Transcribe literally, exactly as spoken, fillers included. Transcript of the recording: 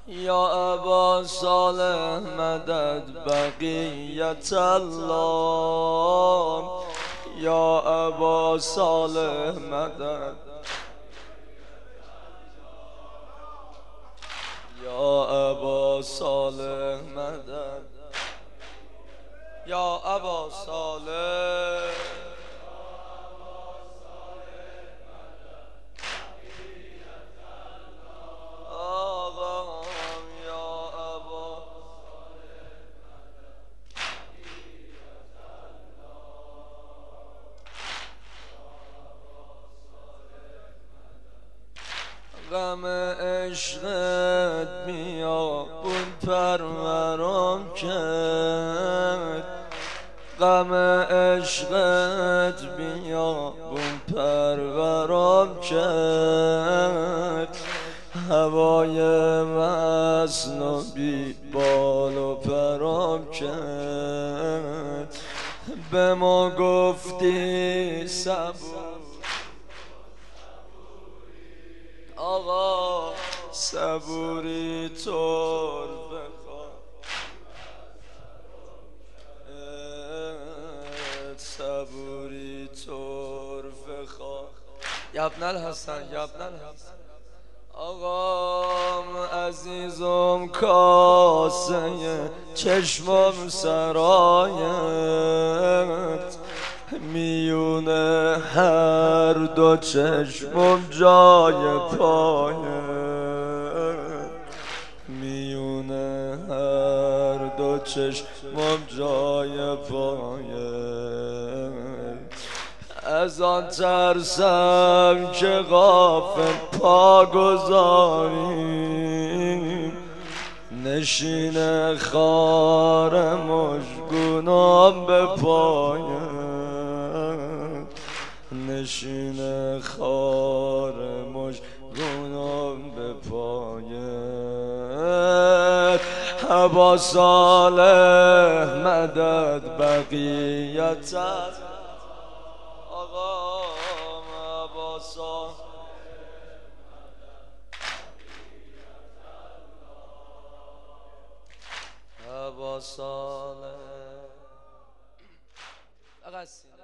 یا ابا صالح مدد بقیت الله، یا ابا صالح مدد، یا ابا صالح مدد، یا ابا صالح. غم عشقت بیابون پرورم کرد، غم عشقت بیابون پرورم کرد، هوای وصل و بی بال و پرم کرد. به ما گفتی صبور آقا، صبوری طور بخواه، صبوری طور بخواه. یا ابن الحسن، یا ابن الحسن. آقام عزیزم کاسه چشمم سرایت، میونه هر دو چشمم جای پایت، میونه هر دو چشمم جای پایت. از آن ترسم که غافل پا گذاریم، نشین خار مژگونم به پایت، نشین خار مژگونم به پایت. ابا صالح مدد بقیت آقا، ابا صالح ابا صالح.